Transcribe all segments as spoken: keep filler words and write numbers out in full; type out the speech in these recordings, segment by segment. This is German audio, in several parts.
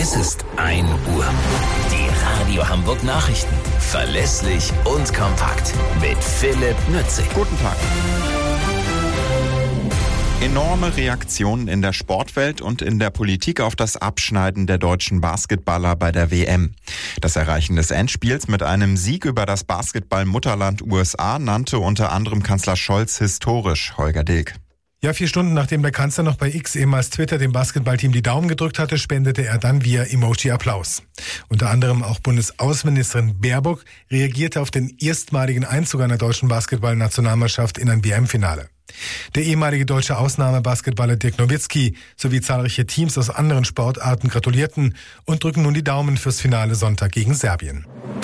Es ist ein Uhr. Die Radio Hamburg Nachrichten. Verlässlich und kompakt. Mit Philipp Nützig. Guten Tag. Enorme Reaktionen in der Sportwelt und in der Politik auf das Abschneiden der deutschen Basketballer bei der W M. Das Erreichen des Endspiels mit einem Sieg über das Basketball-Mutterland U S A nannte unter anderem Kanzler Scholz historisch. Holger Dilk. Ja, vier Stunden nachdem der Kanzler noch bei X, ehemals Twitter, dem Basketballteam die Daumen gedrückt hatte, spendete er dann via Emoji Applaus. Unter anderem auch Bundesaußenministerin Baerbock reagierte auf den erstmaligen Einzug einer deutschen Basketballnationalmannschaft in ein W M-Finale. Der ehemalige deutsche Ausnahmebasketballer Dirk Nowitzki sowie zahlreiche Teams aus anderen Sportarten gratulierten und drücken nun die Daumen fürs Finale Sonntag gegen Serbien.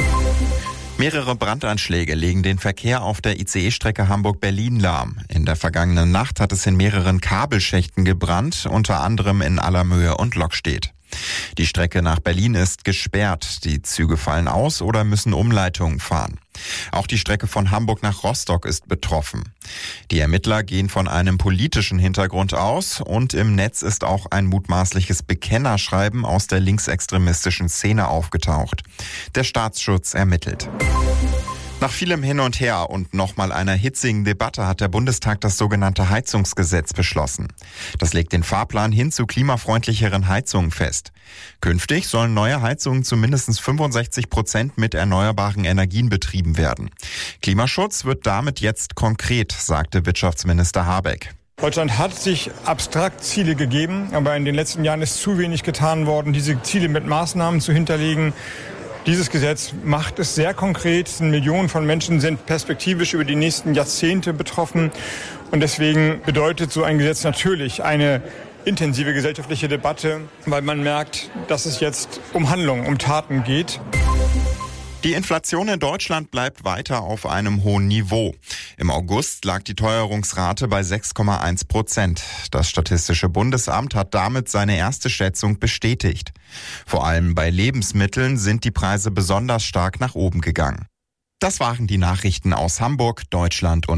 Mehrere Brandanschläge legen den Verkehr auf der I C E-Strecke Hamburg-Berlin lahm. In der vergangenen Nacht hat es in mehreren Kabelschächten gebrannt, unter anderem in Allermöhe und Lockstedt. Die Strecke nach Berlin ist gesperrt. Die Züge fallen aus oder müssen Umleitungen fahren. Auch die Strecke von Hamburg nach Rostock ist betroffen. Die Ermittler gehen von einem politischen Hintergrund aus und im Netz ist auch ein mutmaßliches Bekennerschreiben aus der linksextremistischen Szene aufgetaucht. Der Staatsschutz ermittelt. Nach vielem Hin und Her und nochmal einer hitzigen Debatte hat der Bundestag das sogenannte Heizungsgesetz beschlossen. Das legt den Fahrplan hin zu klimafreundlicheren Heizungen fest. Künftig sollen neue Heizungen zu mindestens fünfundsechzig Prozent mit erneuerbaren Energien betrieben werden. Klimaschutz wird damit jetzt konkret, sagte Wirtschaftsminister Habeck. Deutschland hat sich abstrakt Ziele gegeben, aber in den letzten Jahren ist zu wenig getan worden, diese Ziele mit Maßnahmen zu hinterlegen. Dieses Gesetz macht es sehr konkret. Millionen von Menschen sind perspektivisch über die nächsten Jahrzehnte betroffen. Und deswegen bedeutet so ein Gesetz natürlich eine intensive gesellschaftliche Debatte, weil man merkt, dass es jetzt um Handlungen, um Taten geht. Die Inflation in Deutschland bleibt weiter auf einem hohen Niveau. Im August lag die Teuerungsrate bei sechs Komma eins Prozent. Das Statistische Bundesamt hat damit seine erste Schätzung bestätigt. Vor allem bei Lebensmitteln sind die Preise besonders stark nach oben gegangen. Das waren die Nachrichten aus Hamburg, Deutschland und